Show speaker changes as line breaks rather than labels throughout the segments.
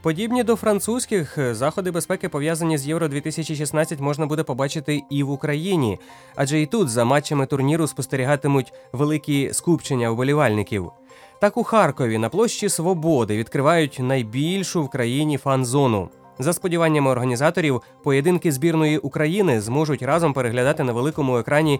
Подібні до французьких, заходи безпеки, пов'язані з Євро-2016, можна буде побачити і в Україні. Адже і тут за матчами турніру спостерігатимуть великі скупчення вболівальників. Так у Харкові на площі Свободи відкривають найбільшу в країні фан-зону. За сподіваннями організаторів, поєдинки збірної України зможуть разом переглядати на великому екрані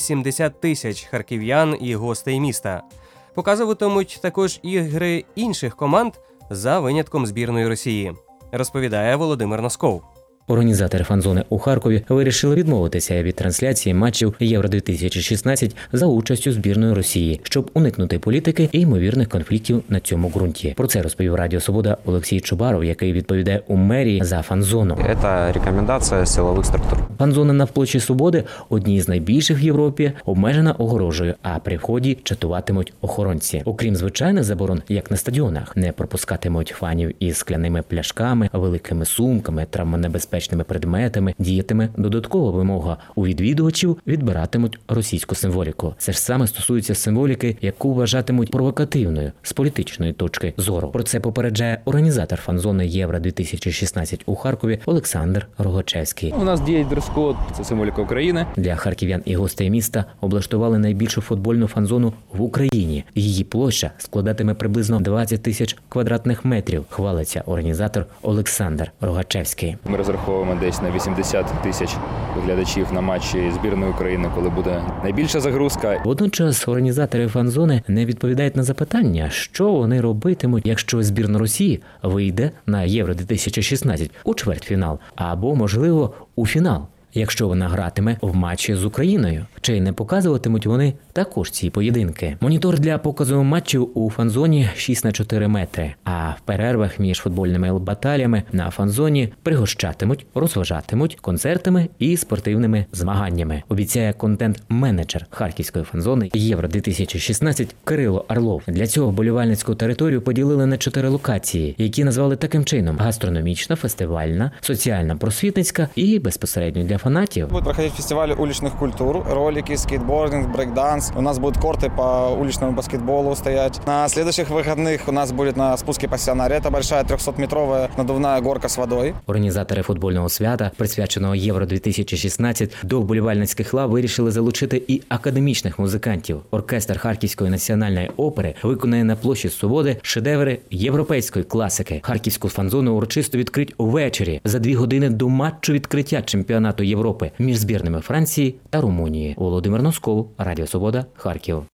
80 тисяч харків'ян і гостей міста. Показуватимуть також ігри інших команд за винятком збірної Росії, розповідає Володимир Носков.
Організатори фан-зони у Харкові вирішили відмовитися від трансляції матчів Євро-2016 за участю збірної Росії, щоб уникнути політики і ймовірних конфліктів на цьому ґрунті. Про це розповів Радіо Свобода Олексій Чубаров, який відповідає у мерії за фан-зону.
Це рекомендація силових структур.
Фан-зона на площі Свободи, одній з найбільших в Європі, обмежена огорожею, а при вході чатуватимуть охоронці. Окрім звичайних заборон, як на стадіонах, не пропускатимуть фанів із скляними пляшками, великими сумками, травмонебезпечними предметами, діятиме додаткова вимога. У відвідувачів відбиратимуть російську символіку. Це ж саме стосується символіки, яку вважатимуть провокативною з політичної точки зору. Про це попереджає організатор фан-зони Євро-2016 у Харкові Олександр Рогачевський.
У нас діє дрес-код, це символіка України.
Для харків'ян і гостей міста облаштували найбільшу футбольну фан-зону в Україні. Її площа складатиме приблизно 20 тисяч квадратних метрів, хвалиться організатор Олександр Рогачевський.
Ми розраховуємо десь на 80 тисяч глядачів на матчі збірної України, коли буде найбільша загрузка.
Водночас організатори фан-зони не відповідають на запитання, що вони робитимуть, якщо збірна Росії вийде на Євро-2016 у чвертьфінал або, можливо, у фінал, якщо вона гратиме в матчі з Україною. Чи не показуватимуть вони також ці поєдинки? Монітор для показу матчів у фан-зоні 6х4 метри, а в перервах між футбольними баталіями на фан-зоні пригощатимуть, розважатимуть концертами і спортивними змаганнями, обіцяє контент-менеджер харківської фан-зони Євро-2016 Кирило Орлов. Для цього вболівальницьку територію поділили на 4 локації, які назвали таким чином: гастрономічна, фестивальна, соціально-просвітницька і безпосередньо для фанатів.
Будет проходить фестиваль уличных культур, ролики, скейтбординг, брейкданс. У нас будут корты по уличному баскетболу стоять. На следующих выходных у нас будет на спуске по Сионаре. Это большая 300-метровая надувная горка с водой.
Організатори футбольного свята, присвяченого Євро-2016, до вболівальницьких лав вирішили залучити і академічних музикантів. Оркестр Харківської національної опери виконає на площі Свободи шедеври європейської класики. Харківську фан-зону урочисто відкрить увечері за 2 години до матчу відкриття чемпіонату Європи між збірними Франції та Румунії. Володимир Носков, Радіо Свобода, Харків.